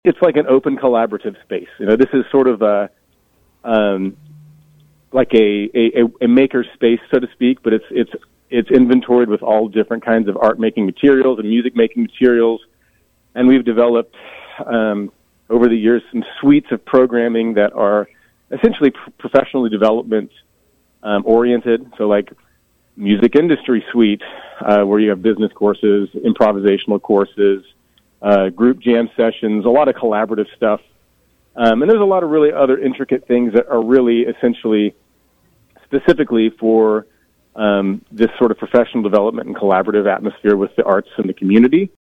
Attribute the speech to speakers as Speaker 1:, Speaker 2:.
Speaker 1: it's like an open collaborative space. This is sort of like a maker space, so to speak, but it's inventoried with all different kinds of art making materials and music making materials, and we've developed over the years some suites of programming that are essentially professionally development oriented. So like music industry suite, where you have business courses, improvisational courses, group jam sessions, a lot of collaborative stuff. And there's a lot of really other intricate things that are really essentially specifically for this sort of professional development and collaborative atmosphere with the arts and the community.